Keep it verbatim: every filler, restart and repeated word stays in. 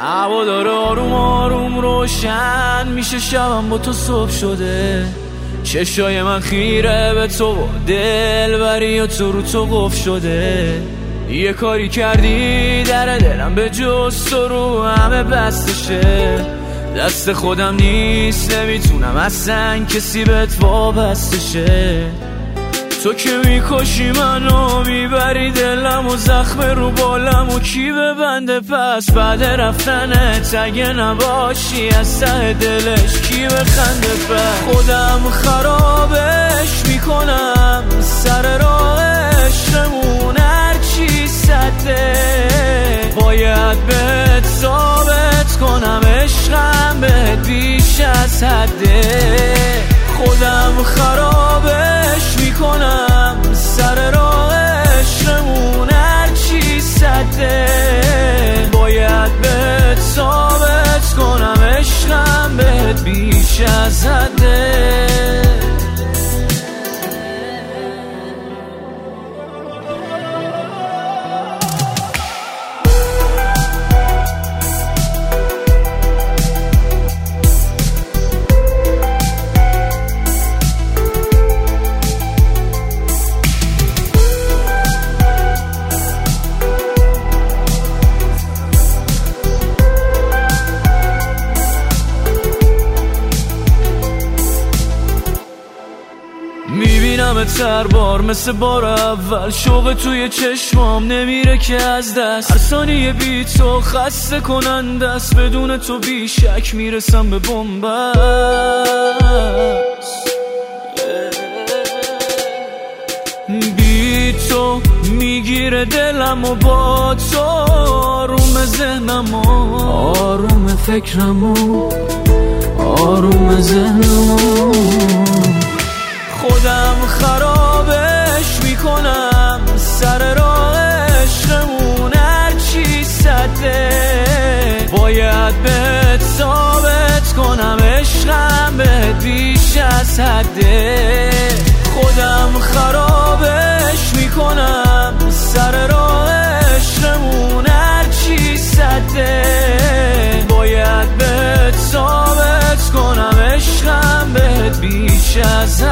هوا داره آروم آروم روشن میشه، شبم با تو صبح شده. چشای من خیره به تو و دلبری و تو رو تو قفل شده. یه کاری کردی در دلم به جز تو رو همه بستشه. دست خودم نیست نمیتونم اصلا کسی بهت وابسته شه. تو که میکشی منو میبری دلم و زخم رو بالم و کی ببنده پس بعد رفتنت اگه نباشی از ته دلش کی بخنده پس. خودم خرابش میکنم سر راهشمون هرچی سده. باید بهت ثابت کنم عشقم بهت بیش از حده. خودم خرابش میکنم سر راه عشقمون هرچی سده. باید بهت ثابت کنم عشقم بهت بیش از حده. میبینم تر بار مثل بار اول، شوق توی چشمام نمیره که از دست. هر ثانیه بی تو خسته کننده است، بدون تو بی شک میرسم به بنبست. بی تو میگیره دلم و با تو آروم ذهنم و آروم فکرم و آروم ذهنم و خودم خرابش میکنم سر راه عشقمون هرچی سده. باید بهت ثابت کنم عشقم بهت بیش از حده. خودم خرابش میکنم سر راه عشقمون هرچی سده. باید بهت ثابت کنم عشقم بهت بیش از